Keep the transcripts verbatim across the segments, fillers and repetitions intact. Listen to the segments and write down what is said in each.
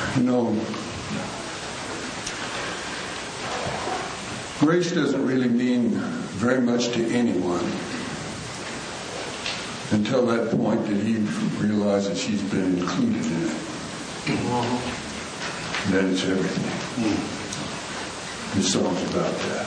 You know, grace doesn't really mean very much to anyone until that point that he realizes she's been included in it. And that it's everything. This song's about that.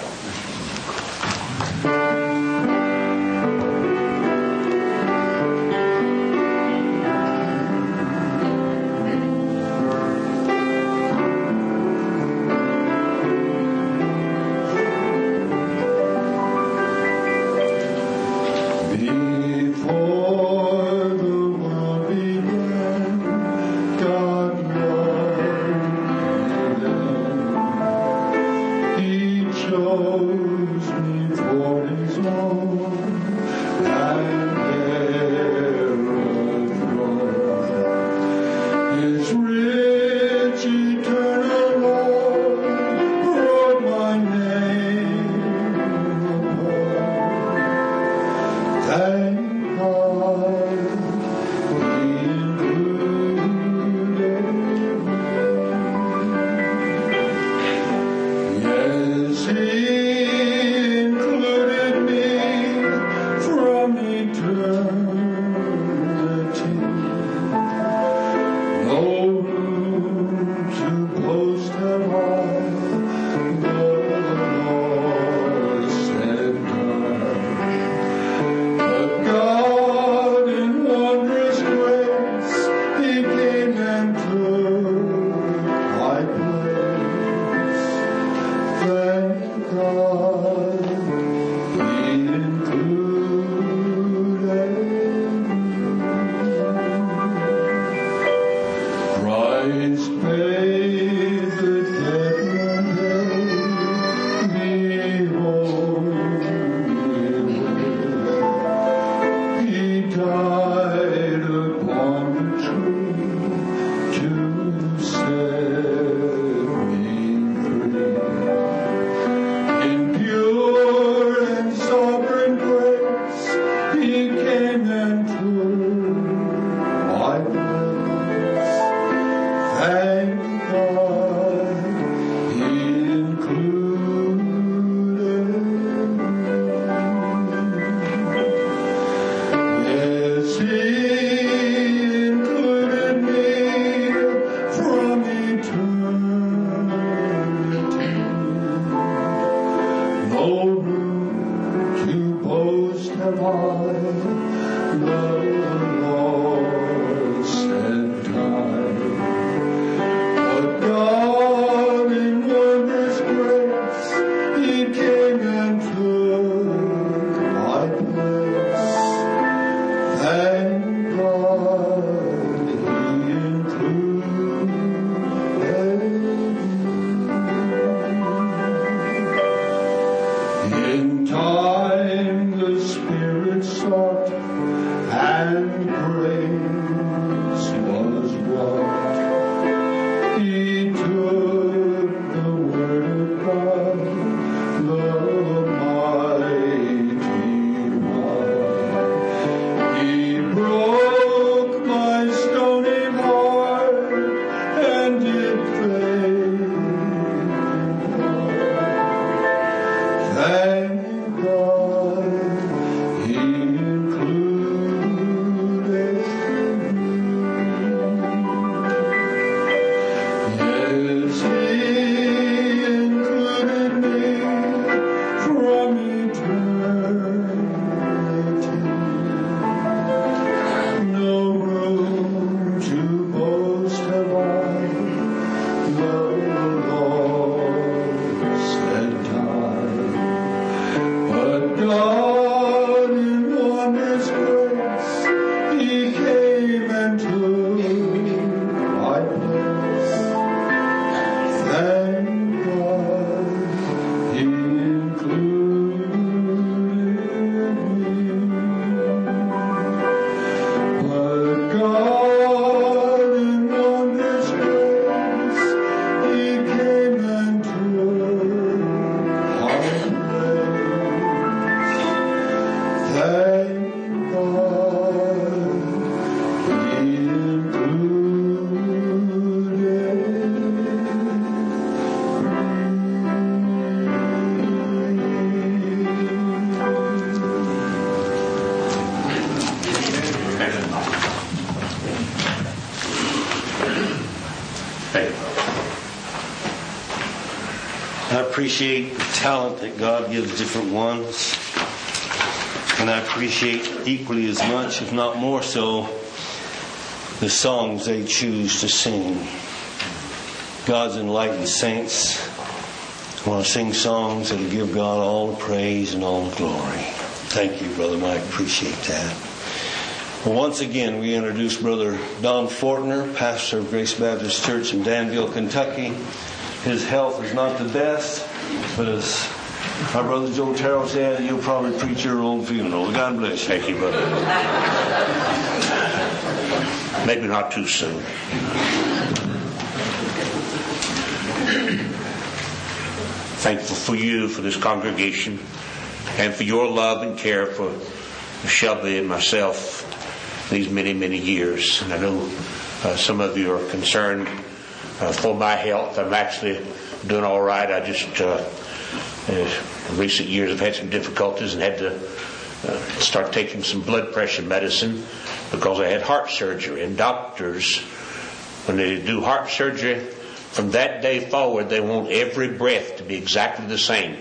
appreciate the talent that God gives different ones. And I appreciate equally as much, if not more so, the songs they choose to sing. God's enlightened saints want to sing songs that give God all the praise and all the glory. Thank you, Brother Mike. Appreciate that. Well, once again, we introduce Brother Don Fortner, pastor of Grace Baptist Church in Danville, Kentucky. His health is not the best, but as my brother Joe Terrell said, you'll probably preach your own funeral. God bless you. Thank you, brother. Maybe not too soon. Thankful for you, for this congregation, and for your love and care for Shelby and myself these many, many years. And I know uh, some of you are concerned uh, for my health. I'm actually doing all right. I just, uh, in recent years, I've had some difficulties and had to uh, start taking some blood pressure medicine because I had heart surgery. And doctors, when they do heart surgery, from that day forward, they want every breath to be exactly the same.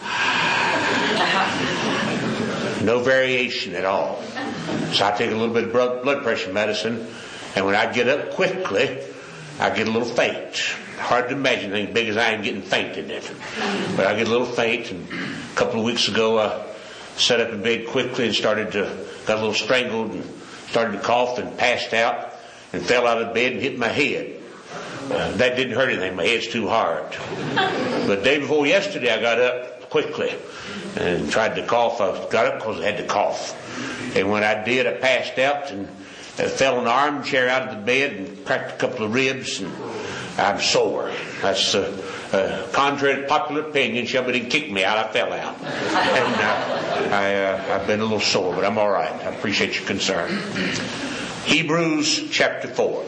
No variation at all. So I take a little bit of blood pressure medicine, and when I get up quickly, I get a little faint. Hard to imagine anything big as I am getting faint in it. But I get a little faint, and a couple of weeks ago, I sat up in bed quickly and started to, got a little strangled and started to cough and passed out and fell out of bed and hit my head. Uh, that didn't hurt anything. My head's too hard. But the day before yesterday, I got up quickly and tried to cough. I got up because I had to cough. And when I did, I passed out and uh, fell in the armchair out of the bed and cracked a couple of ribs, and I'm sore. That's uh, uh, contrary to popular opinion. Shelby didn't kick me out. I fell out. And uh, I, uh, I've been a little sore, but I'm all right. I appreciate your concern. Hebrews chapter four.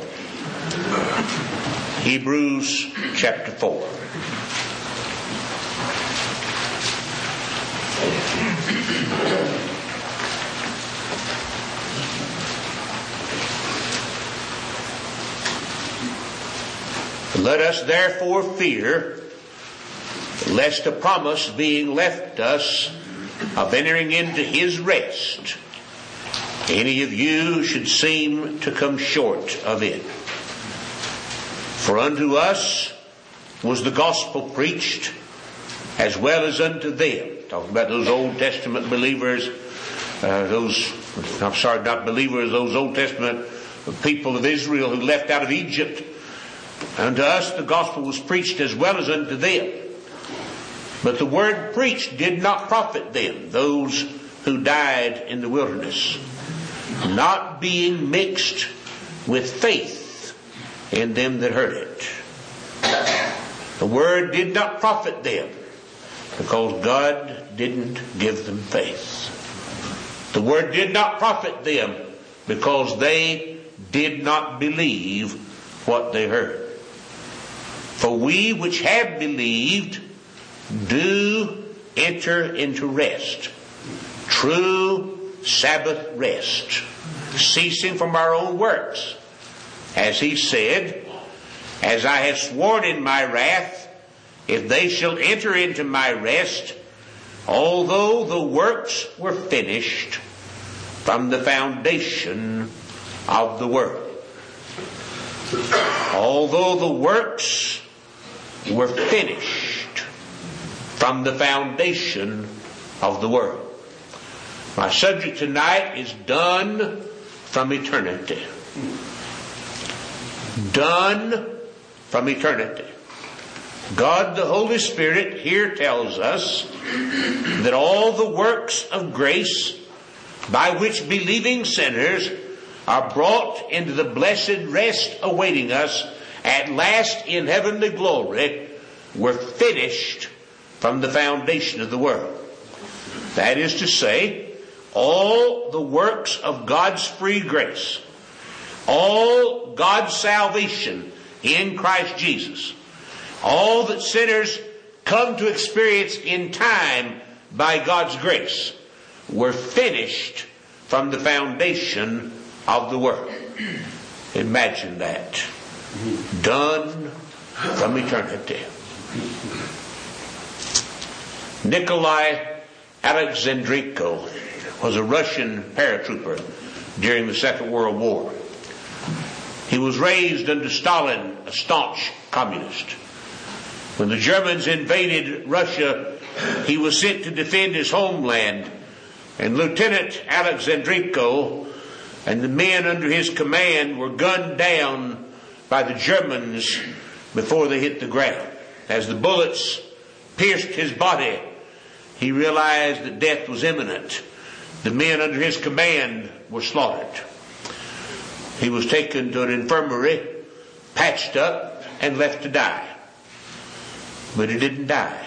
Hebrews chapter four. Let us therefore fear, lest a promise being left us of entering into his rest, any of you should seem to come short of it. For unto us was the gospel preached, as well as unto them. Talking about those Old Testament believers, uh, those, I'm sorry, not believers, those Old Testament people of Israel who left out of Egypt. Unto us the gospel was preached as well as unto them. But the word preached did not profit them, those who died in the wilderness, not being mixed with faith in them that heard it. The word did not profit them because God didn't give them faith. The word did not profit them because they did not believe what they heard. For we which have believed do enter into rest, true Sabbath rest, ceasing from our own works. As he said, as I have sworn in my wrath, if they shall enter into my rest, although the works were finished from the foundation of the world. Although the works were finished from the foundation of the world. My subject tonight is done from eternity. Done from eternity. God the Holy Spirit here tells us that all the works of grace by which believing sinners are brought into the blessed rest awaiting us at last in heavenly glory were finished from the foundation of the world. That is to say, all the works of God's free grace, all God's salvation in Christ Jesus, all that sinners come to experience in time by God's grace were finished from the foundation of the world. Imagine that. Done from eternity. Nikolai Alexandrenko was a Russian paratrooper during the Second World War. He was raised under Stalin, a staunch communist. When the Germans invaded Russia, he was sent to defend his homeland, and Lieutenant Alexandrenko and the men under his command were gunned down by the Germans before they hit the ground. As the bullets pierced his body, he realized that death was imminent. The men under his command were slaughtered. He was taken to an infirmary, patched up, and left to die. But he didn't die.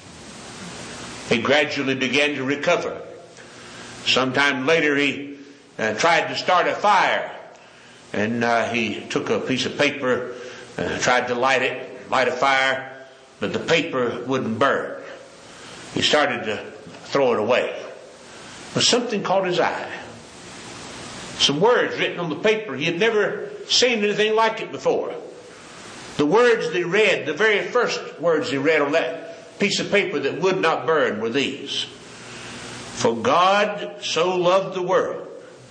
He gradually began to recover. Sometime later he uh, tried to start a fire, and uh, he took a piece of paper, uh, tried to light it, light a fire, but the paper wouldn't burn. He started to throw it away. But something caught his eye. Some words written on the paper. He had never seen anything like it before. The words they read, the very first words he read on that piece of paper that would not burn were these: "For God so loved the world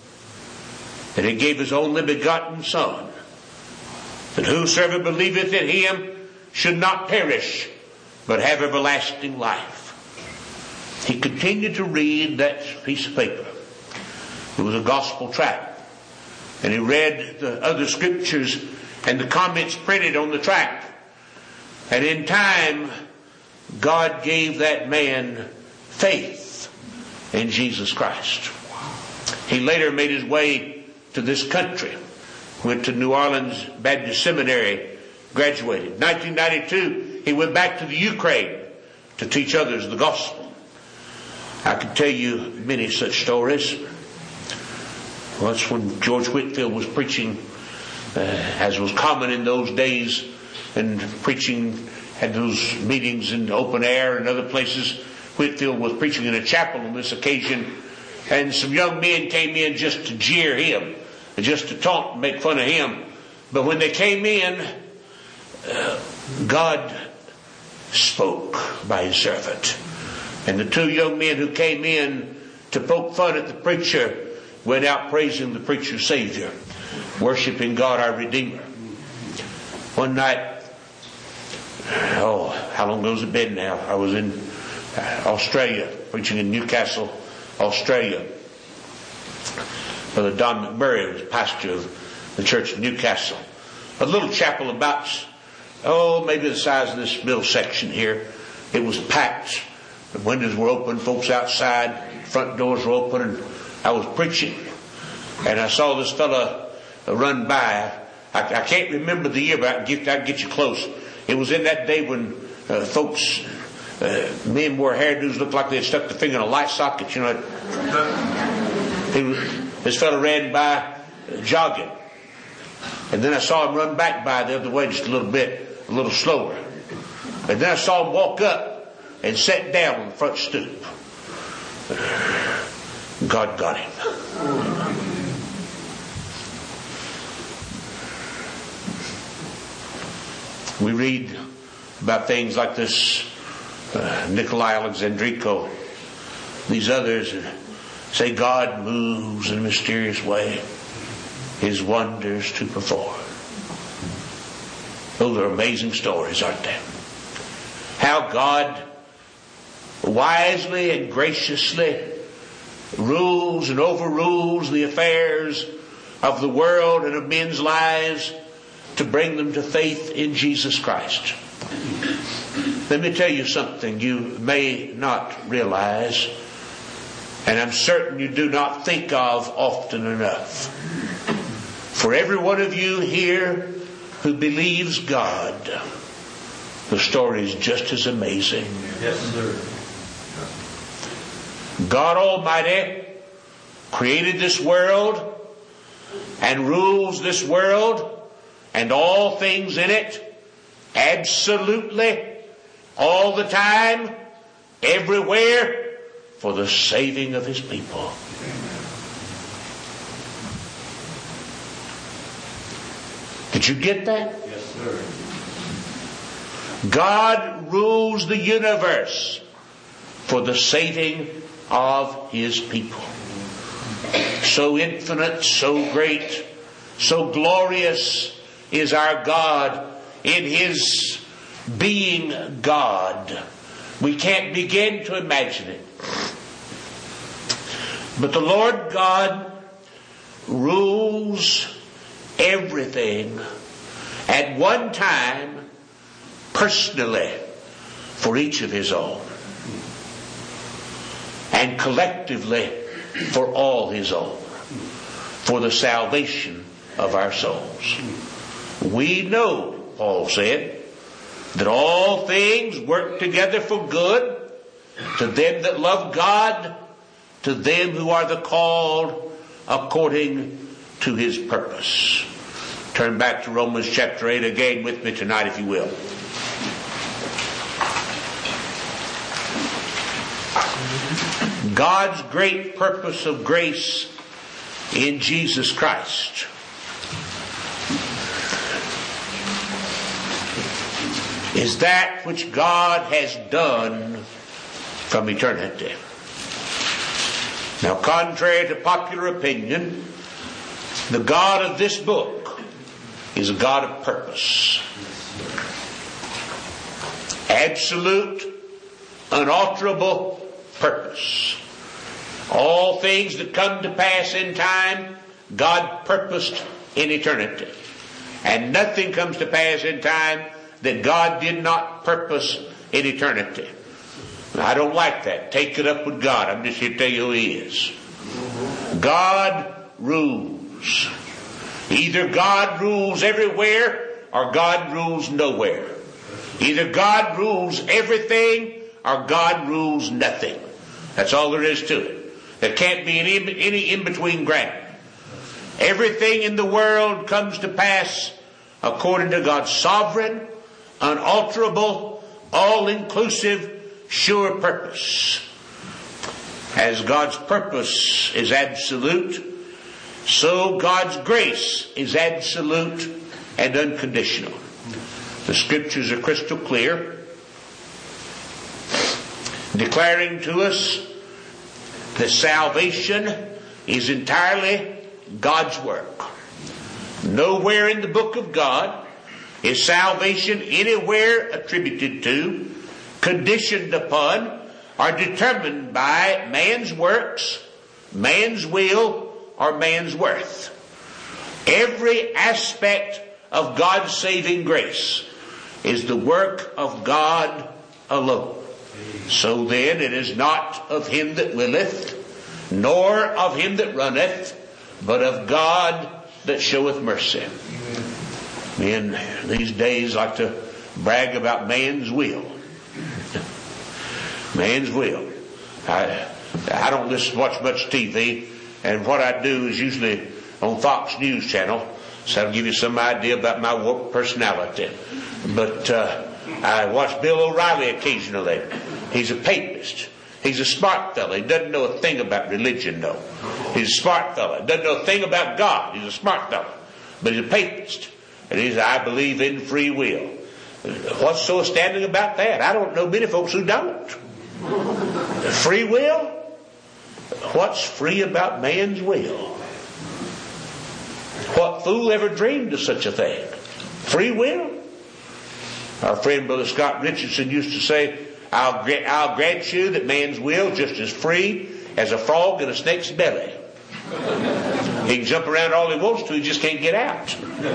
that he gave his only begotten Son, that whosoever believeth in him should not perish, but have everlasting life." He continued to read that piece of paper. It was a gospel tract. And he read the other scriptures and the comments printed on the tract. And in time, God gave that man faith in Jesus Christ. He later made his way to this country, went to New Orleans Baptist Seminary, graduated. nineteen ninety-two, he went back to the Ukraine to teach others the gospel. I could tell you many such stories. Once when George Whitefield was preaching, uh, as was common in those days, and preaching, had those meetings in the open air and other places, Whitefield was preaching in a chapel on this occasion, and some young men came in just to jeer him, and just to taunt and make fun of him. But when they came in, uh, God spoke by his servant. And the two young men who came in to poke fun at the preacher went out praising the preacher's Savior, worshiping God our Redeemer. One night, oh, how long ago has it been now? I was in Australia, preaching in Newcastle, Australia. Brother Don McMurray was pastor of the church of Newcastle. A little chapel about, oh, maybe the size of this middle section here. It was packed. The windows were open, folks outside, front doors were open, and I was preaching. And I saw this fella run by. I, I can't remember the year, but I can get, I can get you close. It was in that day when uh, folks, uh, men wore hairdos, looked like they had stuck the finger in a light socket, you know. He was, this fella ran by uh, jogging. And then I saw him run back by the other way just a little bit, a little slower. And then I saw him walk up and sat down on the front stoop. God got him. We read about things like this, uh, Nikolai Alexandrenko, these others, say God moves in a mysterious way, his wonders to perform. Those are amazing stories, aren't they? How God wisely and graciously rules and overrules the affairs of the world and of men's lives to bring them to faith in Jesus Christ. Let me tell you something you may not realize, and I'm certain you do not think of often enough. For every one of you here who believes God, the story is just as amazing. Yes, sir. God Almighty created this world and rules this world and all things in it, absolutely, all the time, everywhere, for the saving of his people. Did you get that? Yes, sir. God rules the universe for the saving of His people. So infinite, so great, so glorious is our God in His being God. We can't begin to imagine it. But the Lord God rules everything at one time personally for each of His own, and collectively for all His own, for the salvation of our souls. We know, Paul said, that all things work together for good to them that love God, to them who are the called according to His purpose. Turn back to Romans chapter eight again with me tonight, if you will. God's great purpose of grace in Jesus Christ is that which God has done from eternity. Now, contrary to popular opinion, the God of this book is a God of purpose. Absolute, unalterable purpose. All things that come to pass in time, God purposed in eternity. And nothing comes to pass in time that God did not purpose in eternity. I don't like that. Take it up with God. I'm just here to tell you who He is. God rules. Either God rules everywhere or God rules nowhere. Either God rules everything or God rules nothing. That's all there is to it. There can't be any, any in-between ground. Everything in the world comes to pass according to God's sovereign, unalterable, all-inclusive, sure purpose. As God's purpose is absolute, so God's grace is absolute and unconditional. The Scriptures are crystal clear, declaring to us that salvation is entirely God's work. Nowhere in the book of God is salvation anywhere attributed to, conditioned upon, or determined by man's works, man's will, or man's worth. Every aspect of God's saving grace is the work of God alone. So then it is not of him that willeth, nor of him that runneth, but of God that showeth mercy. Men these days like to brag about man's will. Man's will. I, I don't listen watch much T V, and what I do is usually on Fox News Channel, so I'll give you some idea about my work personality. But uh, I watch Bill O'Reilly occasionally. He's a papist. He's a smart fellow. He doesn't know a thing about religion, though. He's a smart fellow. He doesn't know a thing about God. He's a smart fellow. But he's a papist. And he says, I believe in free will. What's so astounding about that? I don't know many folks who don't. Free will? What's free about man's will? What fool ever dreamed of such a thing? Free will? Our friend Brother Scott Richardson used to say, I'll, gra- I'll grant you that man's will is just as free as a frog in a snake's belly. He can jump around all he wants to, he just can't get out.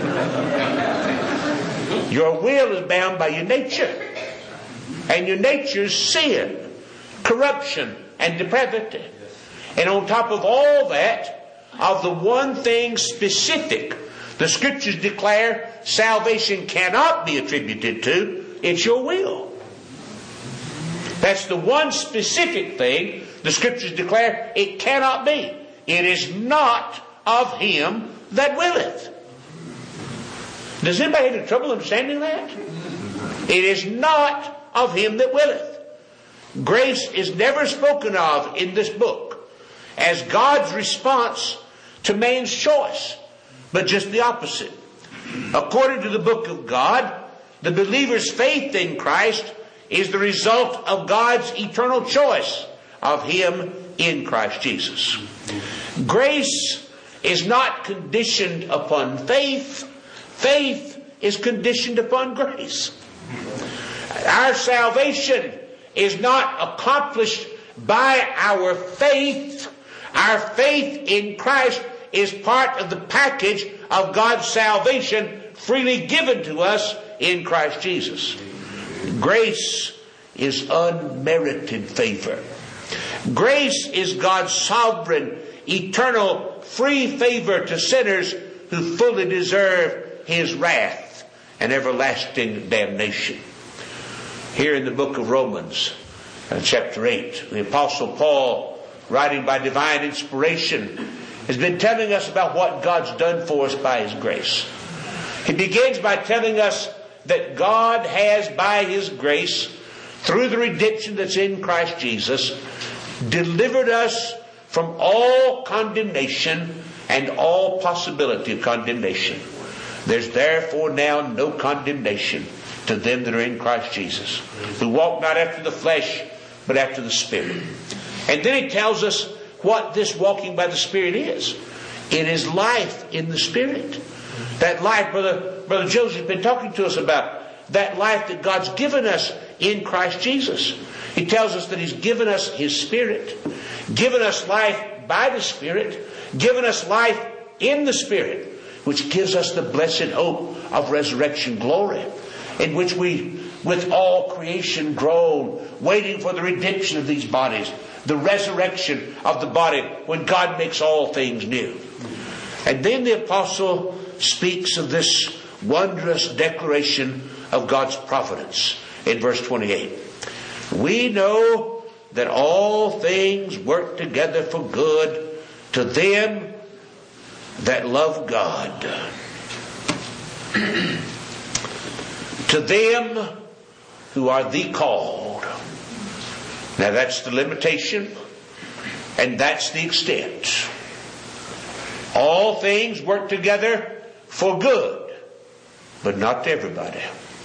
Your will is bound by your nature. And your nature is sin, corruption, and depravity. And on top of all that, of the one thing specific the Scriptures declare salvation cannot be attributed to, it's your will. That's the one specific thing the Scriptures declare it cannot be. It is not of him that willeth. Does anybody have any trouble understanding that? It is not of him that willeth. Grace is never spoken of in this book as God's response to man's choice, but just the opposite. According to the book of God, the believer's faith in Christ is the result of God's eternal choice of Him in Christ Jesus. Grace is not conditioned upon faith. Faith is conditioned upon grace. Our salvation is not accomplished by our faith. Our faith in Christ is part of the package of God's salvation freely given to us in Christ Jesus. Grace is unmerited favor. Grace is God's sovereign, eternal, free favor to sinners who fully deserve His wrath and everlasting damnation. Here in the book of Romans, uh, chapter eight, the Apostle Paul, writing by divine inspiration, has been telling us about what God's done for us by His grace. He begins by telling us that God has, by His grace, through the redemption that's in Christ Jesus, delivered us from all condemnation and all possibility of condemnation. There's therefore now no condemnation to them that are in Christ Jesus, who walk not after the flesh, but after the Spirit. And then he tells us what this walking by the Spirit is. It is life in the Spirit. That life, Brother, Brother Joseph has been talking to us about. That life that God's given us in Christ Jesus. He tells us that He's given us His Spirit. Given us life by the Spirit. Given us life in the Spirit. Which gives us the blessed hope of resurrection glory. In which we, with all creation groan, waiting for the redemption of these bodies. The resurrection of the body when God makes all things new. And then the apostle speaks of this wondrous declaration of God's providence in verse twenty-eight. We know that all things work together for good to them that love God. To them who are the called. Now that's the limitation, and that's the extent. All things work together for good, but not to everybody.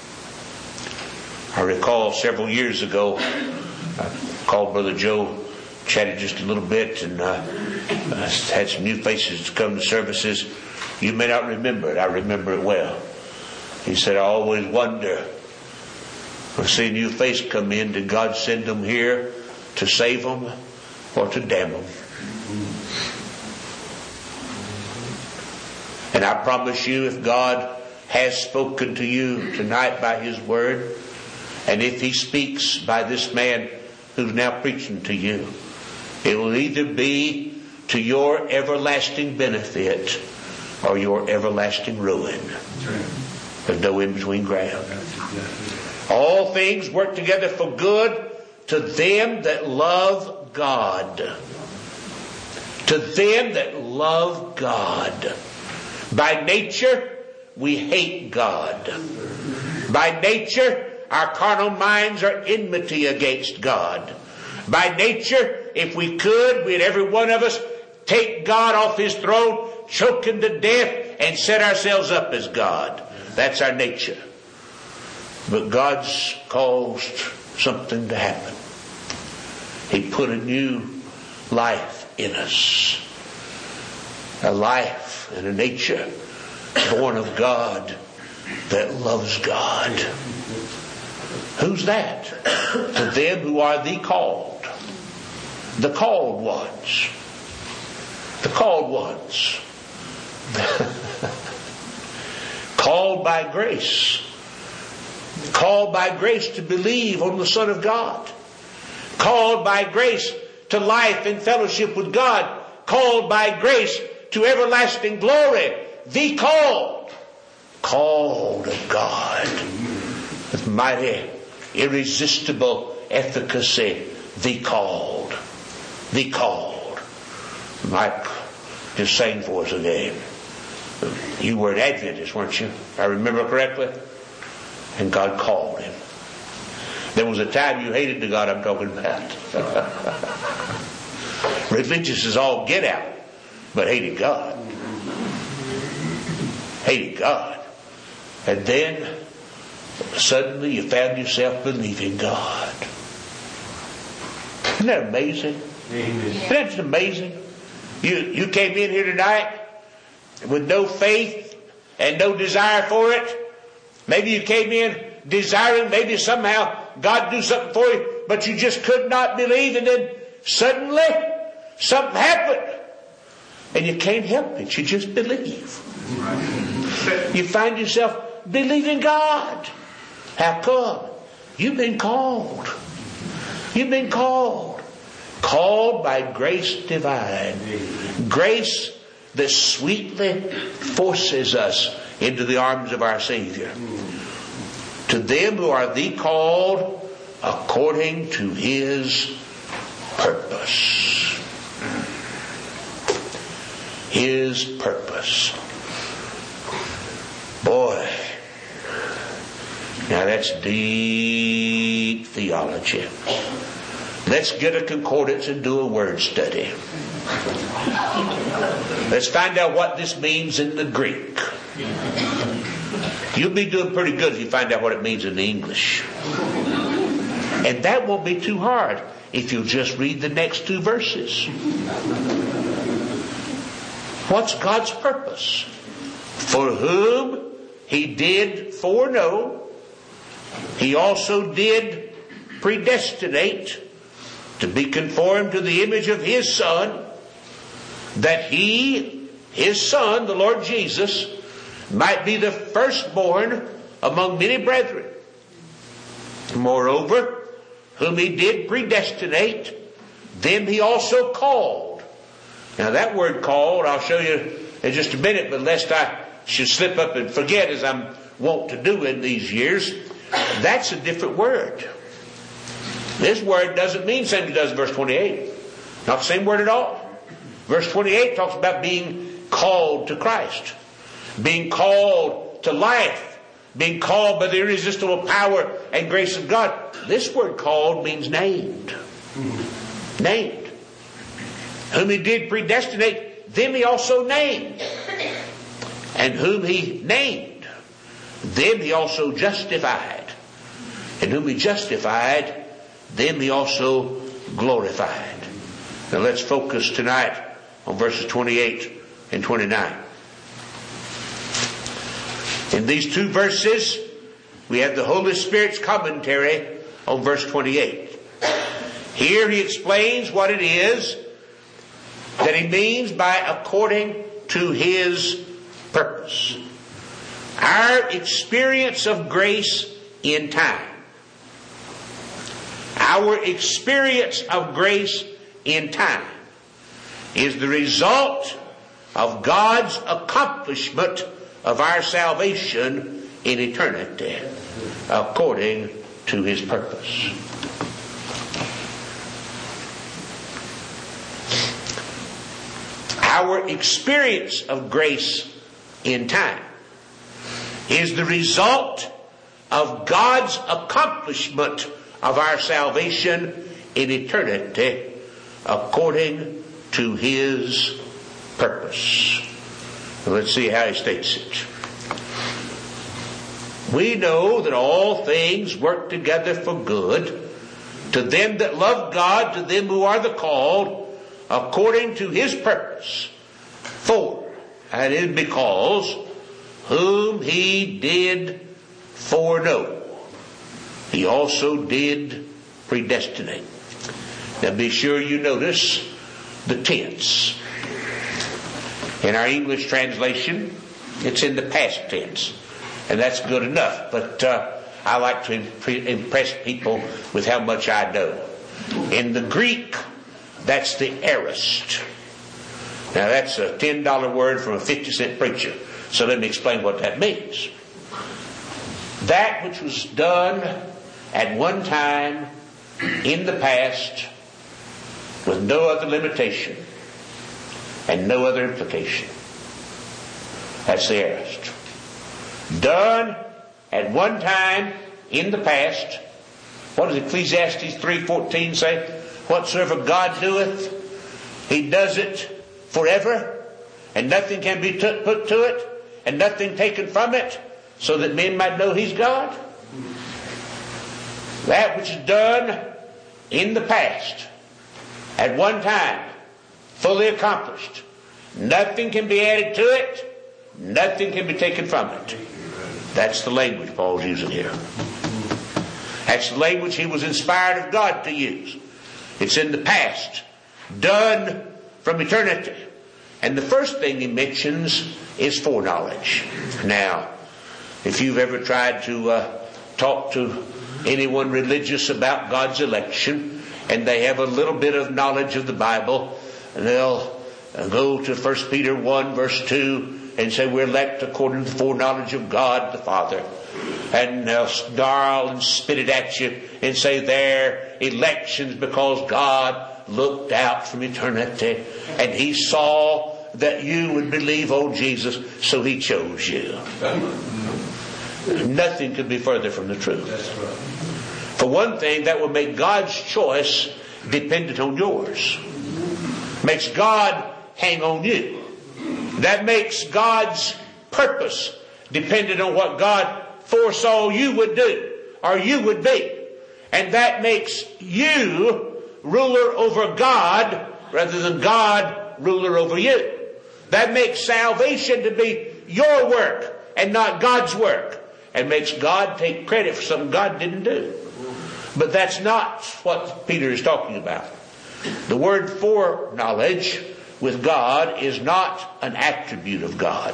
I recall several years ago, I called Brother Joe, chatted just a little bit, and uh, I had some new faces to come to services. You may not remember it. I remember it well. He said, I always wonder, when I see a new face come in, did God send them here to save them or to damn them? And I promise you, if God has spoken to you tonight by His Word, and if He speaks by this man who's now preaching to you, it will either be to your everlasting benefit or your everlasting ruin. There's no in-between ground. All things work together for good to them that love God. To them that love God. By nature, we hate God. By nature, our carnal minds are enmity against God. By nature, if we could, we'd every one of us take God off His throne, choke Him to death, and set ourselves up as God. That's our nature. But God's caused something to happen. He put a new life in us. A life and a nature born of God that loves God. Who's that? To them who are the called. The called ones. The called ones. Called by grace. Called by grace to believe on the Son of God. Called by grace to life and fellowship with God. Called by grace to everlasting glory. The called. Called of God. With mighty, irresistible efficacy. The called. The called. Mike just sang for us again. You were an Adventist, weren't you? If I remember correctly. And God called him. There was a time you hated the God I'm talking about. Religious is all get out, but hated God. Hated God. And then Suddenly you found yourself believing God. Isn't that amazing? Amen. Isn't that just amazing? You, you came in here tonight with no faith and no desire for it. Maybe you came in desiring maybe somehow God do something for you, but you just could not believe, and then suddenly something happened and you can't help it. You just believe. You find yourself believing God. How come? You've been called. You've been called. Called by grace divine. Grace that sweetly forces us into the arms of our Savior. To them who are the called according to His purpose. His purpose. Boy, now that's deep theology. Let's get a concordance and do a word study. Let's find out what this means in the Greek. You'll be doing pretty good if you find out what it means in the English. And that won't be too hard if you'll just read the next two verses. What's God's purpose? For whom He did foreknow, He also did predestinate to be conformed to the image of His Son, that He, His Son, the Lord Jesus, might be the firstborn among many brethren. Moreover, whom He did predestinate, them He also called. Now that word called, I'll show you in just a minute, but lest I should slip up and forget, as I'm wont to do in these years, that's a different word. This word doesn't mean the same as it does in verse twenty-eight. Not the same word at all. Verse twenty-eight talks about being called to Christ. Being called to life. Being called by the irresistible power and grace of God. This word called means named. Named. Whom He did predestinate, them He also named. And whom He named, them He also justified. And whom He justified, them He also glorified. Now let's focus tonight on verses twenty-eight and twenty-nine. In these two verses, we have the Holy Spirit's commentary on verse twenty-eight. Here He explains what it is that He means by according to His purpose. Our experience of grace in time. Our experience of grace in time is the result of God's accomplishment of our salvation in eternity according to His purpose. Our experience of grace in time is the result of God's accomplishment of our salvation in eternity according to His purpose. Let's see how He states it. We know that all things work together for good to them that love God, to them who are the called according to His purpose. For, and it is because, whom He did foreknow, He also did predestinate. Now be sure you notice the tense. In our English translation, it's in the past tense. And that's good enough. But uh, I like to imp- impress people with how much I know. In the Greek, that's the aorist. Now that's a ten dollar word from a fifty cent preacher. So let me explain what that means. That which was done at one time in the past with no other limitation and no other implication. That's the aorist. Done at one time in the past. What does Ecclesiastes three fourteen say? Whatsoever God doeth, He does it forever, and nothing can be t- put to it, and nothing taken from it, so that men might know He's God. That which is done in the past, at one time, fully accomplished. Nothing can be added to it. Nothing can be taken from it. That's the language Paul's using here. That's the language he was inspired of God to use. It's in the past, done from eternity. And the first thing he mentions is foreknowledge. Now, if you've ever tried to uh, talk to anyone religious about God's election, and they have a little bit of knowledge of the Bible, and they'll uh, go to First Peter one verse two and say we're elect according to the foreknowledge of God the Father. And they'll snarl and spit it at you and say they're elections because God looked out from eternity and He saw that you would believe on Jesus, so He chose you. Nothing could be further from the truth. For one thing, that would make God's choice dependent on yours. Makes God hang on you. That makes God's purpose dependent on what God foresaw you would do or you would be. And that makes you ruler over God rather than God ruler over you. That makes salvation to be your work and not God's work. And makes God take credit for something God didn't do. But that's not what Peter is talking about. The word foreknowledge with God is not an attribute of God.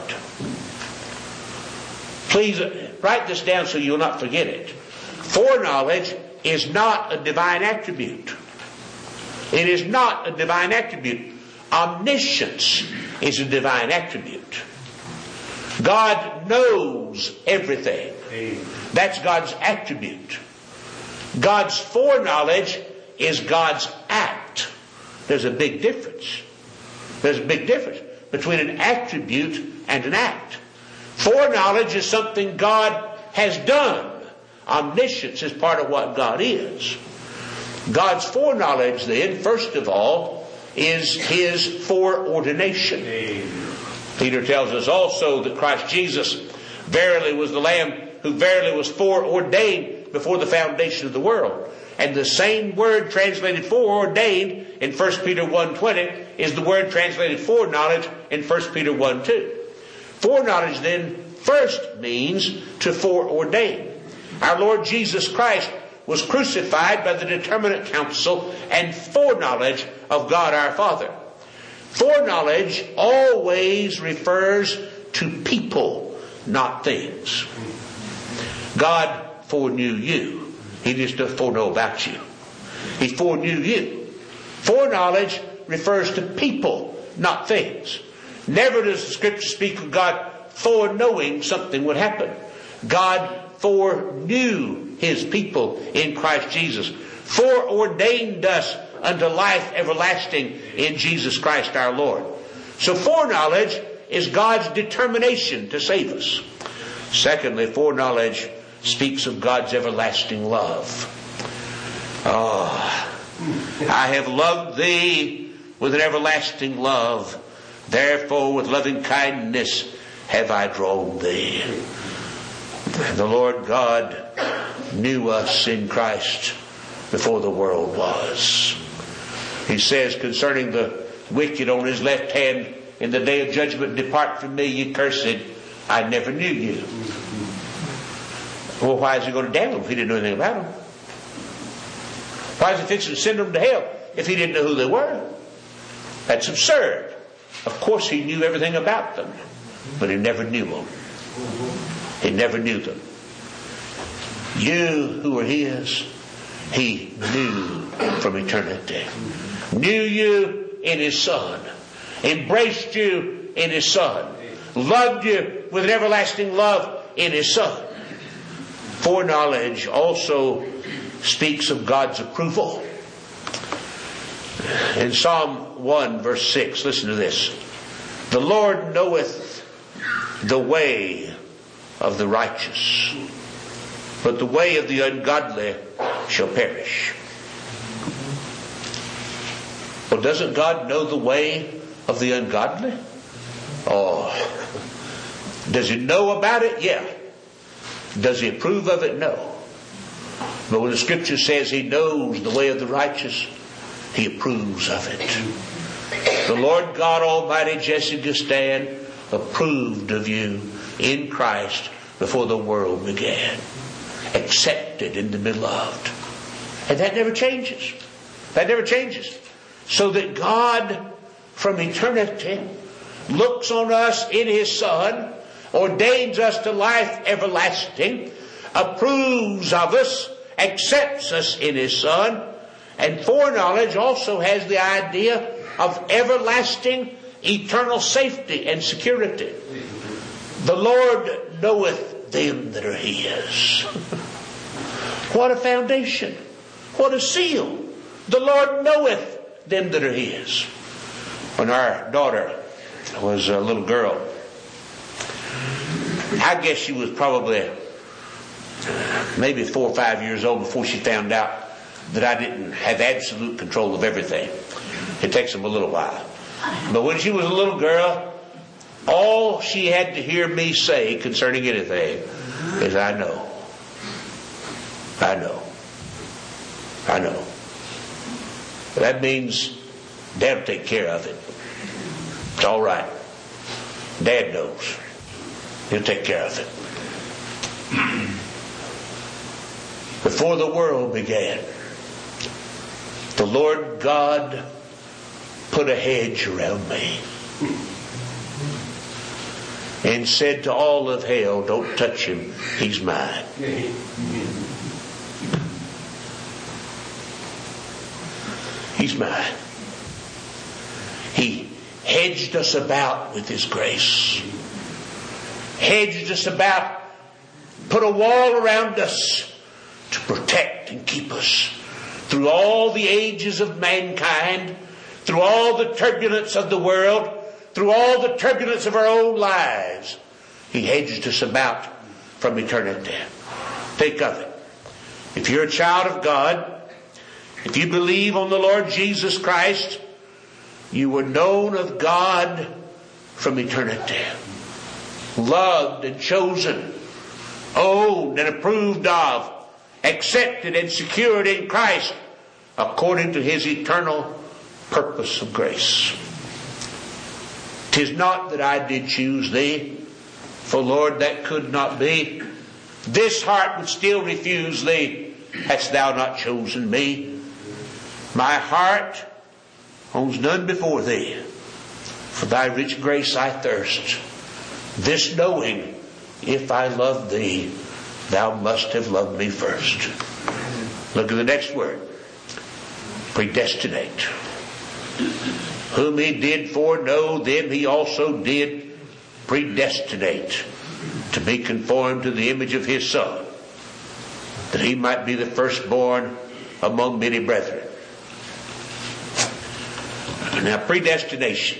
Please write this down so you'll not forget it. Foreknowledge is not a divine attribute. It is not a divine attribute. Omniscience is a divine attribute. God knows everything. That's God's attribute. God's foreknowledge is God's act. There's a big difference. There's a big difference between an attribute and an act. Foreknowledge is something God has done. Omniscience is part of what God is. God's foreknowledge then, first of all, is His foreordination. Peter tells us also that Christ Jesus verily was the Lamb who verily was foreordained before the foundation of the world. And the same word translated foreordained in First Peter one twenty is the word translated foreknowledge in First Peter one two. Foreknowledge then first means to foreordain. Our Lord Jesus Christ was crucified by the determinate counsel and foreknowledge of God our Father. Foreknowledge always refers to people, not things. God foreknew you. He just doesn't foreknow about you. He foreknew you. Foreknowledge refers to people, not things. Never does the Scripture speak of God foreknowing something would happen. God foreknew His people in Christ Jesus. Foreordained us unto life everlasting in Jesus Christ our Lord. So foreknowledge is God's determination to save us. Secondly, foreknowledge speaks of God's everlasting love. Oh, I have loved thee with an everlasting love. Therefore with loving kindness have I drawn thee. The Lord God knew us in Christ before the world was. He says concerning the wicked on his left hand in the day of judgment, depart from me, ye cursed, I never knew you. Well, why is he going to damn them if he didn't know anything about them? Why is he fixing to send them to hell if he didn't know who they were? That's absurd. Of course he knew everything about them, but he never knew them. He never knew them. You who are his, he knew from eternity. Knew you in his Son. Embraced you in his Son. Loved you with an everlasting love in his Son. Foreknowledge also speaks of God's approval. In Psalm one verse six, listen to this. The Lord knoweth the way of the righteous, but the way of the ungodly shall perish. Well, doesn't God know the way of the ungodly? Oh, does he know about it? Yeah. Does he approve of it? No. But when the Scripture says He knows the way of the righteous, He approves of it. The Lord God Almighty, Jesse Gustan, approved of you in Christ before the world began. Accepted and beloved. And that never changes. That never changes. So that God from eternity looks on us in His Son, ordains us to life everlasting, approves of us, accepts us in His Son, and foreknowledge also has the idea of everlasting, eternal safety and security. The Lord knoweth them that are His. What a foundation. What a seal. The Lord knoweth them that are His. When our daughter was a little girl, I guess she was probably maybe four or five years old before she found out that I didn't have absolute control of everything. It takes them a little while. But when she was a little girl, all she had to hear me say concerning anything is, I know. I know. I know. That means Dad will take care of it. It's all right. Dad knows. He'll take care of it. Before the world began, the Lord God put a hedge around me and said to all of hell, don't touch him, he's mine. He's mine. He hedged us about with His grace. Hedged us about, put a wall around us to protect and keep us through all the ages of mankind, through all the turbulence of the world, through all the turbulence of our own lives. He hedged us about from eternity. Think of it. If you're a child of God, if you believe on the Lord Jesus Christ, you were known of God from eternity. Loved and chosen, owned and approved of, accepted and secured in Christ according to His eternal purpose of grace. 'Tis not that I did choose thee, for Lord, that could not be. This heart would still refuse thee, hadst thou not chosen me. My heart owns none before thee. For thy rich grace I thirst. This knowing, if I love thee, thou must have loved me first. Look at the next word. Predestinate. Whom He did foreknow, them He also did predestinate to be conformed to the image of His Son, that He might be the firstborn among many brethren. Now, predestination,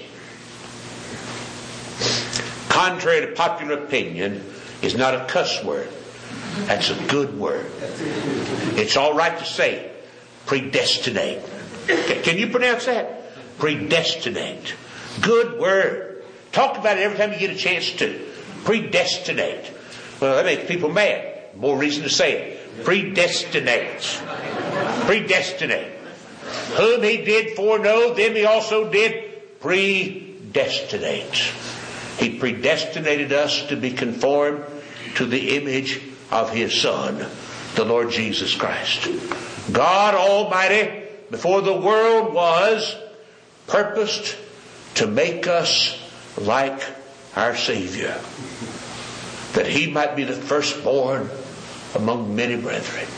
contrary to popular opinion, is not a cuss word. That's a good word. It's all right to say predestinate. Can you pronounce that? Predestinate. Good word. Talk about it every time you get a chance to. Predestinate. Well, that makes people mad. More reason to say it. Predestinate. Predestinate. Whom He did foreknow, them He also did predestinate. He predestinated us to be conformed to the image of His Son, the Lord Jesus Christ. God Almighty, before the world was, purposed to make us like our Savior, that He might be the firstborn among many brethren.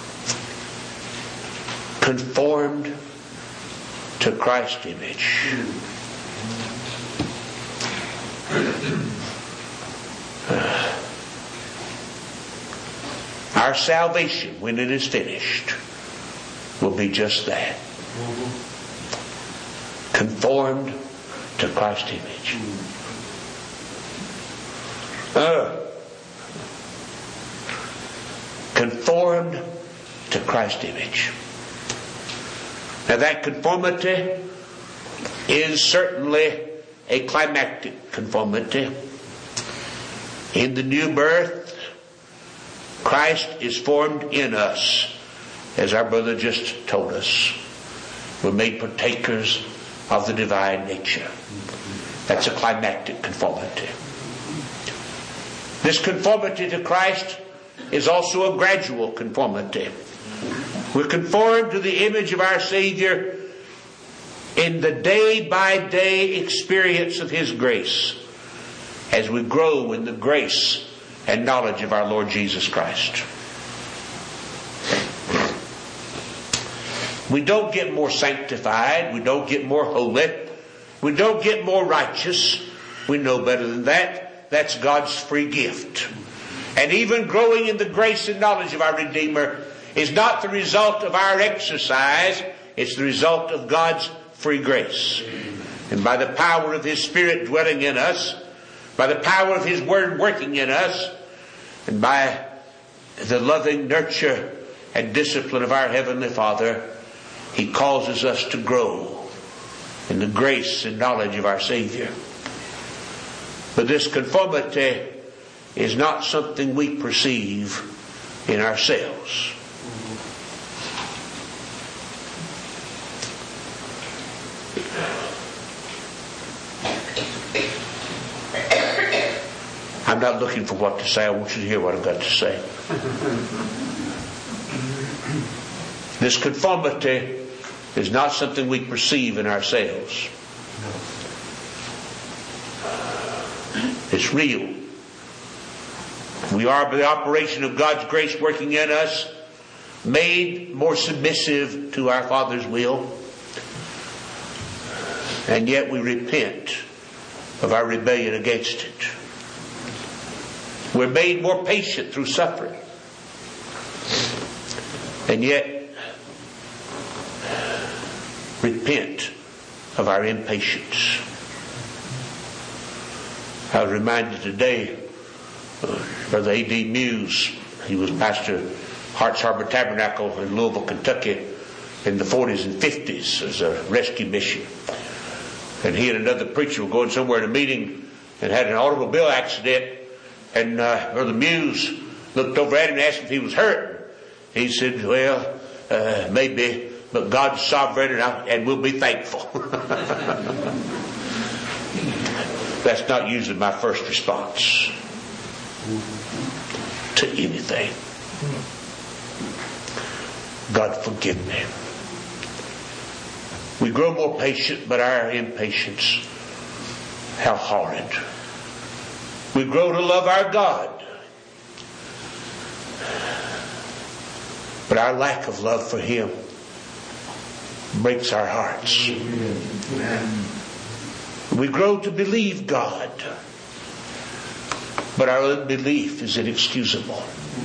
Conformed to Christ's image. Uh, our salvation, when it is finished, will be just that. Conformed to Christ's image. Uh, conformed to Christ's image. Now that conformity is certainly a climactic conformity. In the new birth, Christ is formed in us as our brother just told us, we're made partakers of the divine nature. That's a climactic conformity. This conformity to Christ is also a gradual conformity. We're conformed to the image of our Savior in the day-by-day experience of His grace as we grow in the grace and knowledge of our Lord Jesus Christ. We don't get more sanctified. We don't get more holy. We don't get more righteous. We know better than that. That's God's free gift. And even growing in the grace and knowledge of our Redeemer is not the result of our exercise. It's the result of God's free grace. And by the power of His Spirit dwelling in us, by the power of His Word working in us, and by the loving nurture and discipline of our Heavenly Father, He causes us to grow in the grace and knowledge of our Savior. But this conformity is not something we perceive in ourselves. I'm not looking for what to say. I want you to hear what I've got to say. This conformity is not something we perceive in ourselves. It's real. We are, by the operation of God's grace working in us, made more submissive to our Father's will. And yet we repent of our rebellion against it. We're made more patient through suffering. And yet repent of our impatience. I was reminded today of Brother A D Muse. He was pastor of Harts Harbor Tabernacle in Louisville, Kentucky in the forties and fifties as a rescue mission. And he and another preacher were going somewhere in a meeting and had an automobile accident. And uh, Brother Muse looked over at him and asked him if he was hurt. He said, well, uh, maybe, but God's sovereign and, I, and we'll be thankful. That's not usually my first response to anything. God forgive me. We grow more patient, but our impatience, how horrid. We grow to love our God, but our lack of love for Him breaks our hearts. We grow to believe God, but our unbelief is inexcusable.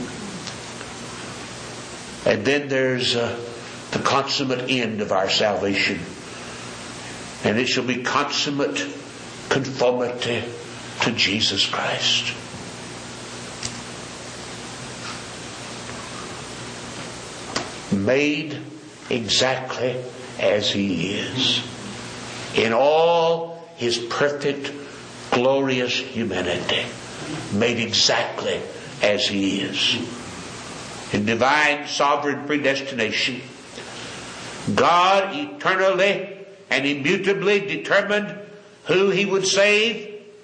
And then there's uh, the consummate end of our salvation, and it shall be consummate conformity to Jesus Christ. Made exactly as He is, in all His perfect, glorious humanity, made exactly as He is. In divine sovereign predestination, God eternally and immutably determined who He would save,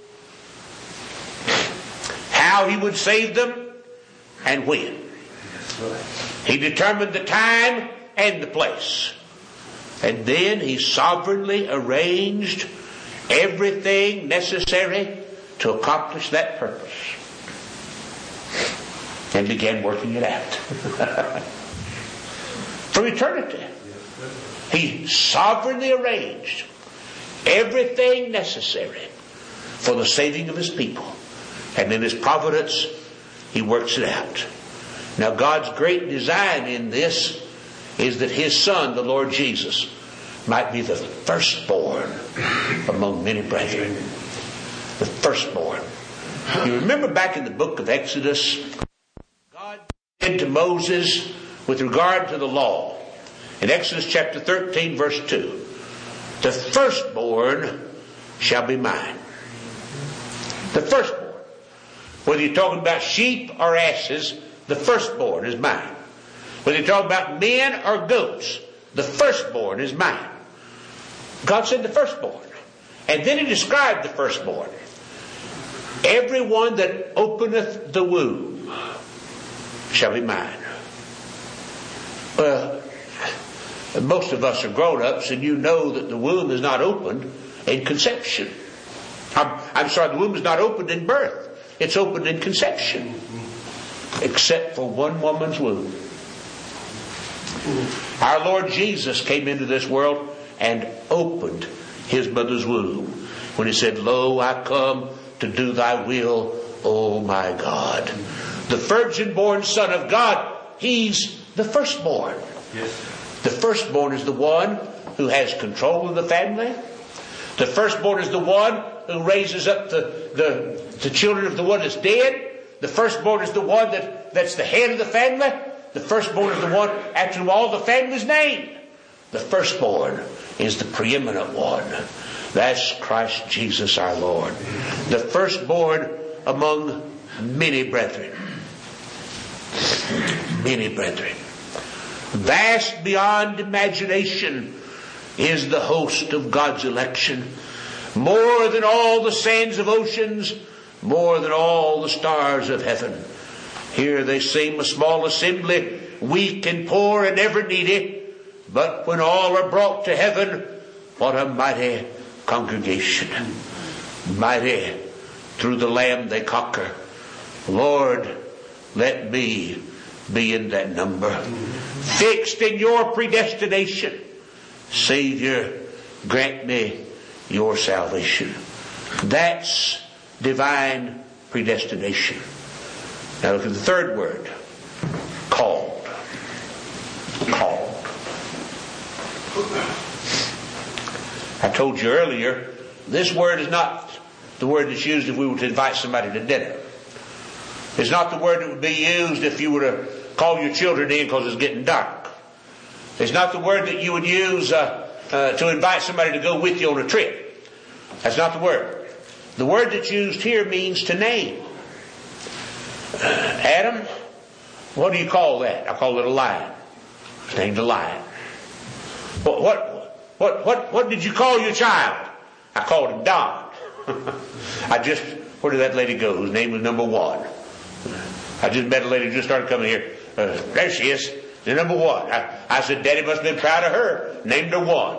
how He would save them, and when. He determined the time and the place. And then He sovereignly arranged everything necessary to accomplish that purpose. And began working it out. From eternity. He sovereignly arranged everything necessary for the saving of His people. And in His providence, He works it out. Now God's great design in this is that His Son, the Lord Jesus, might be the firstborn among many brethren. The firstborn. You remember back in the book of Exodus, God said to Moses with regard to the law, in Exodus chapter thirteen verse two, the firstborn shall be mine. The firstborn. Whether you're talking about sheep or asses, the firstborn is mine. whether you're talking about men or goats, the firstborn is mine. God said the firstborn. And then he described the firstborn. Everyone that openeth the womb shall be mine. Well, most of us are grown-ups, and you know that the womb is not opened in conception. I'm, I'm sorry, the womb is not opened in birth. It's opened in conception. Except for one woman's womb. Our Lord Jesus came into this world and opened his mother's womb when he said, "Lo, I come to do thy will, O my God." The virgin-born Son of God, he's the firstborn. Yes. The firstborn is the one who has control of the family. The firstborn is the one who raises up the, the, the children of the one that's dead. The firstborn is the one that, that's the head of the family. The firstborn is the one after whom all the family's named. The firstborn is the preeminent one. That's Christ Jesus our Lord. The firstborn among many brethren. Many brethren. Vast beyond imagination is the host of God's election. More than all the sands of oceans, more than all the stars of heaven. Here they seem a small assembly, weak and poor and ever needy. But when all are brought to heaven, what a mighty congregation. Mighty through the Lamb they conquer. Lord, let me be in that number. Fixed in your predestination. Savior, grant me your salvation. That's divine predestination. Now look at the third word. Called. Called. I told you earlier, this word is not the word that's used if we were to invite somebody to dinner. It's not the word that would be used if you were to call your children in because it's getting dark. It's not the word that you would use uh, uh, to invite somebody to go with you on a trip. That's not the word. The word that's used here means to name. Uh, Adam, what do you call that? I call it a lion. It's named a lion. What, what, what, what, what did you call your child? I called him Don. I just, where did that lady go whose name was number one? I just met a lady who just started coming here. Uh, there she is, the number one. I, I said, Daddy must have been proud of her. Named her one.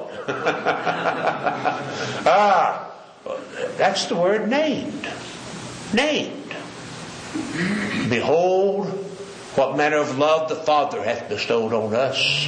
ah, that's the word named. Named. Behold, what manner of love the Father hath bestowed on us,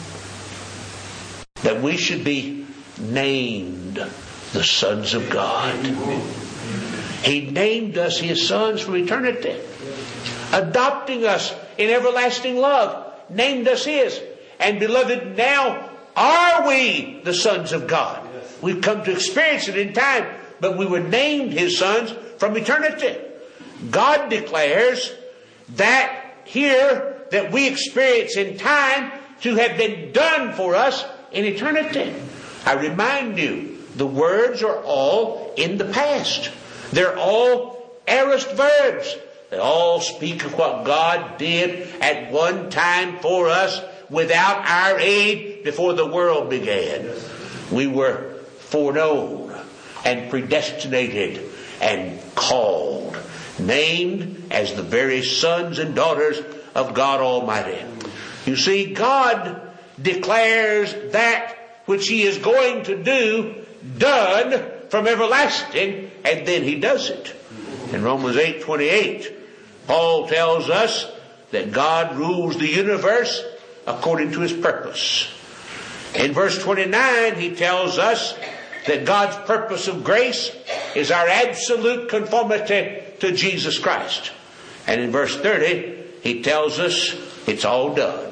that we should be named the sons of God. He named us his sons from eternity, adopting us in everlasting love, named us his. And beloved, now are we the sons of God. We've come to experience it in time, but we were named his sons from eternity. God declares that here that we experience in time to have been done for us in eternity. I remind you, the words are all in the past. They're all aorist verbs. They all speak of what God did at one time for us without our aid before the world began. We were foreknown and predestinated and called, named as the very sons and daughters of God Almighty. You see, God declares that which he is going to do done from everlasting, and then he does it. In Romans eight twenty-eight, Paul tells us that God rules the universe according to his purpose. In verse twenty-nine, he tells us that God's purpose of grace is our absolute conformity to Jesus Christ. And in verse thirty, he tells us it's all done.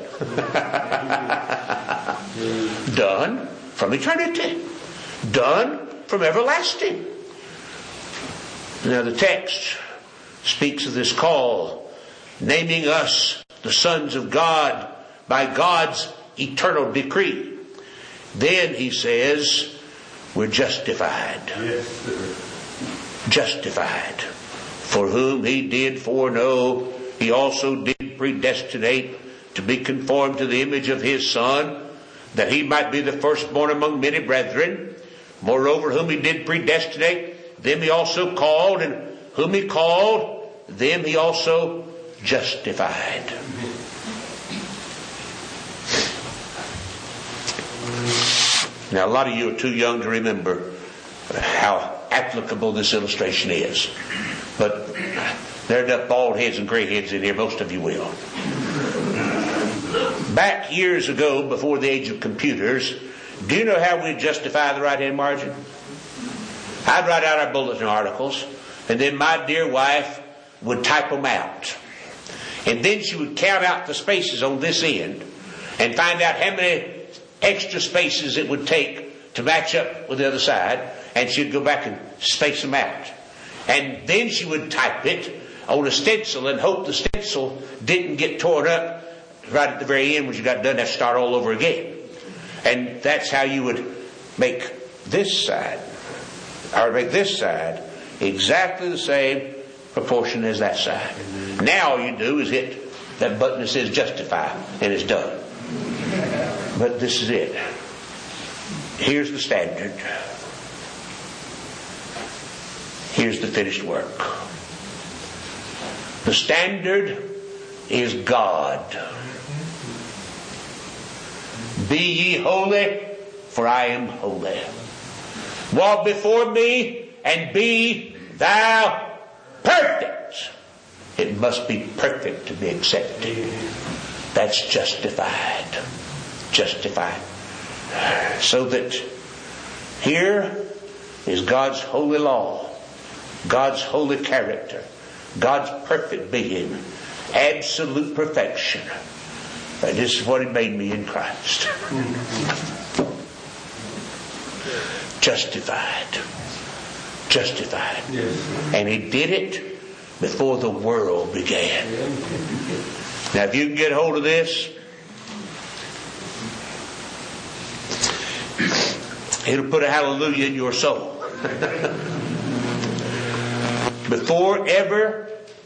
Done from eternity. Done from everlasting. Now the text speaks of this call, naming us the sons of God by God's eternal decree. Then he says, we're justified. Yes, sir. Justified. For whom he did foreknow, he also did predestinate to to be conformed to the image of his Son, that he might be the firstborn among many brethren. Moreover, whom he did predestinate, them he also called, and whom he called, them he also justified. Now, a lot of you are too young to remember how applicable this illustration is. But there are enough bald heads and gray heads in here, most of you will. Back years ago, before the age of computers, do you know how we justify the right-hand margin? I'd write out our bulletin articles, and then my dear wife would type them out. And then she would count out the spaces on this end and find out how many extra spaces it would take to match up with the other side, and she'd go back and space them out. And then she would type it on a stencil and hope the stencil didn't get torn up right at the very end when she got done, have to start all over again. And that's how you would make this side, or make this side exactly the same proportion as that side. Now all you do is hit that button that says justify, and it's done. But this is it. Here's the standard. Here's the finished work. The standard is God. Be ye holy, for I am holy. Walk before me, and be thou perfect. It must be perfect to be accepted. That's justified. Justified. So that here is God's holy law, God's holy character, God's perfect being, absolute perfection. And this is what He made me in Christ. Justified. Justified. Yes. And He did it before the world began. Now if you can get hold of this, it'll put a hallelujah in your soul. Before ever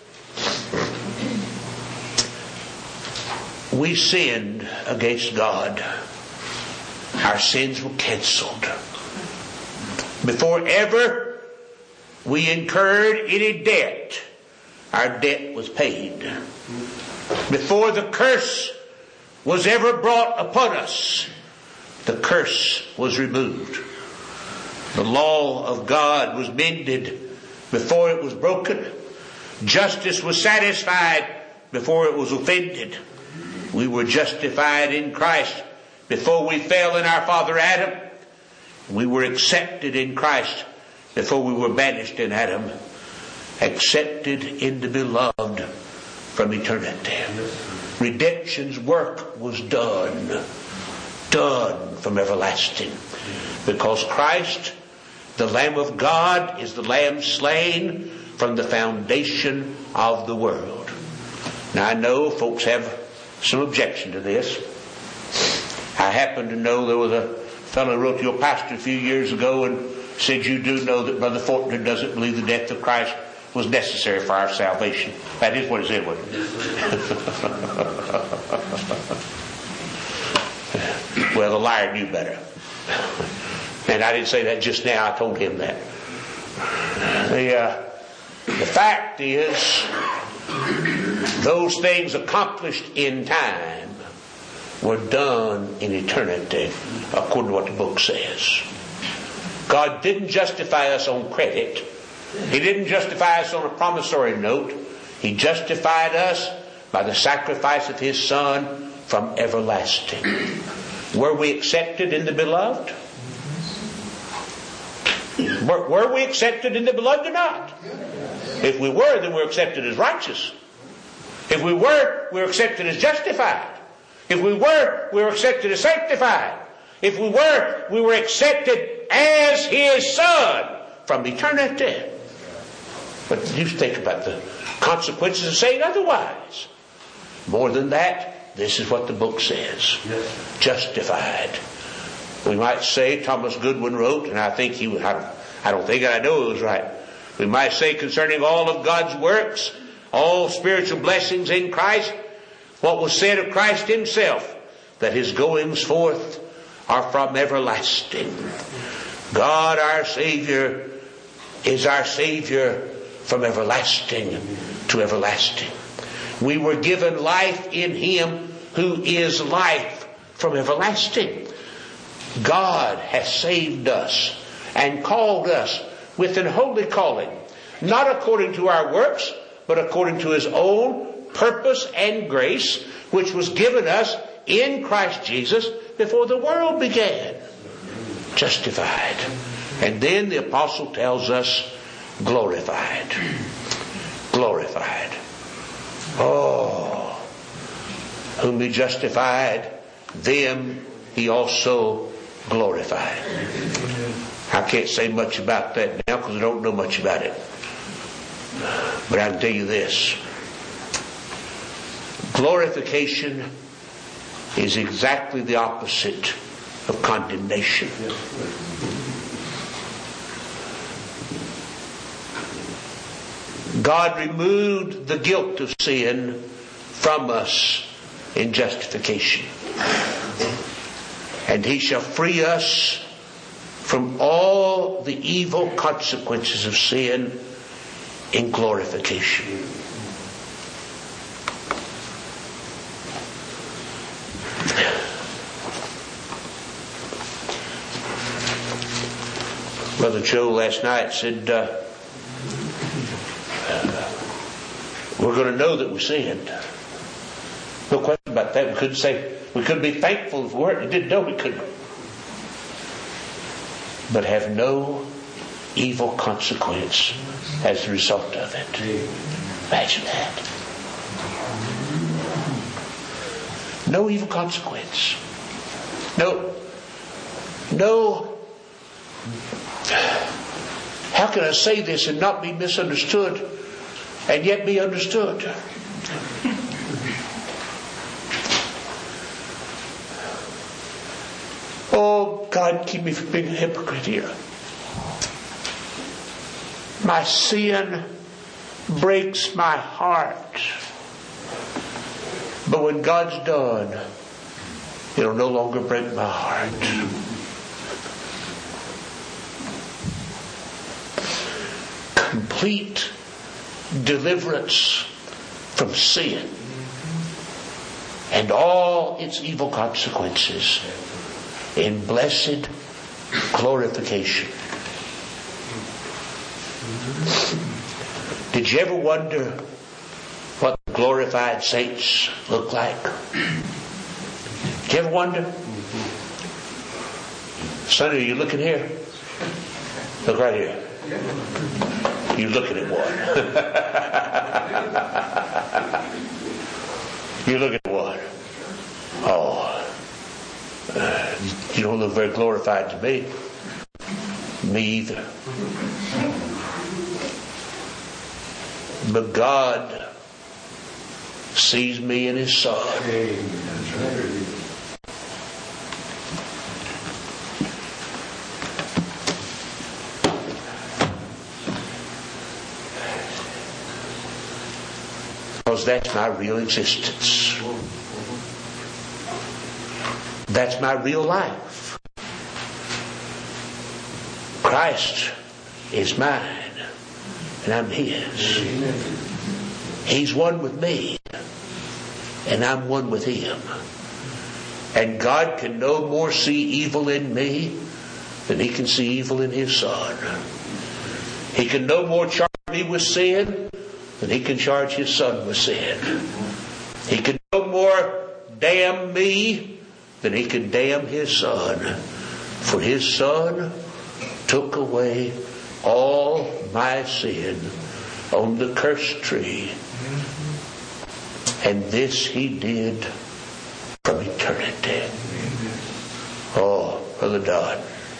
we sinned against God, our sins were canceled. Before ever we incurred any debt, our debt was paid. Before the curse was ever brought upon us, the curse was removed. The law of God was mended before it was broken. Justice was satisfied before it was offended. We were justified in Christ before we fell in our father Adam. We were accepted in Christ before we were banished in Adam. Accepted in the beloved from eternity. Redemption's work was done. Done from everlasting. Because Christ, the Lamb of God, is the Lamb slain from the foundation of the world. Now I know folks have some objection to this. I happen to know there was a fellow who wrote to your pastor a few years ago and said, you do know that Brother Fortner doesn't believe the death of Christ was necessary for our salvation. That is what he said, wasn't it? Well, the liar knew better. And I didn't say that just now. I told him that. The, uh, the fact is, those things accomplished in time were done in eternity, according to what the book says. God didn't justify us on credit. He didn't justify us on a promissory note. He justified us by the sacrifice of His Son from everlasting. Were we accepted in the beloved? Were, were we accepted in the beloved or not? If we were, then we're accepted as righteous. If we were, we're accepted as justified. If we were, we were accepted as sanctified. If we were, we were accepted as His Son from eternity. But you think about the consequences of saying otherwise. More than that, this is what the book says. Yes. Justified. We might say, Thomas Goodwin wrote, and I think he, I, I don't think, I know it was right. We might say concerning all of God's works, all spiritual blessings in Christ, what was said of Christ himself, that his goings forth are from everlasting. God our Savior is our Savior from everlasting to everlasting. We were given life in him who is life from everlasting. God has saved us and called us with an holy calling, not according to our works, but according to his own purpose and grace, which was given us in Christ Jesus before the world began. Justified. And then the apostle tells us, glorified. Glorified. Oh, whom he justified, them he also glorified. I can't say much about that now because I don't know much about it. But I can tell you this. Glorification is exactly the opposite of condemnation. God removed the guilt of sin from us in justification. And he shall free us from all the evil consequences of sin in glorification. Brother Joe last night said, uh, uh, we're going to know that we sinned. No question about that. We couldn't say, we couldn't be thankful if we weren't. We didn't know we couldn't. But have no evil consequence as a result of it. Imagine that. No evil consequence. No, no. How can I say this and not be misunderstood and yet be understood? Oh, God, keep me from being a hypocrite here. My sin breaks my heart. But when God's done, it'll no longer break my heart. Complete deliverance from sin and all its evil consequences in blessed glorification. Did you ever wonder what the glorified saints look like? Did you ever wonder? Sonny, are you looking here? Look right here. You're looking at one. You're looking at one. Oh, uh, you don't look very glorified to me. Me either. But God sees me in his Son. Because that's my real existence. That's my real life. Christ is mine and I'm his. He's one with me and I'm one with him. And God can no more see evil in me than he can see evil in his Son. He can no more charge me with sin than he can charge his Son with sin. He can no more damn me than he can damn his Son. For his Son took away all my sin on the cursed tree. And this he did from eternity. Oh, Brother Dodd,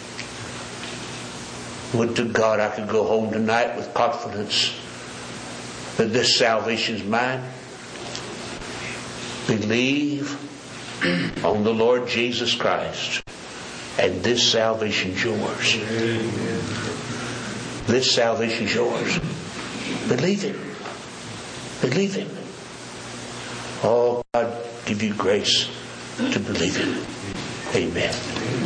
would to God I could go home tonight with confidence that this salvation is mine. Believe on the Lord Jesus Christ, and this salvation is yours. This salvation is yours. Believe him. Believe him. Oh, God, give you grace to believe it. Amen.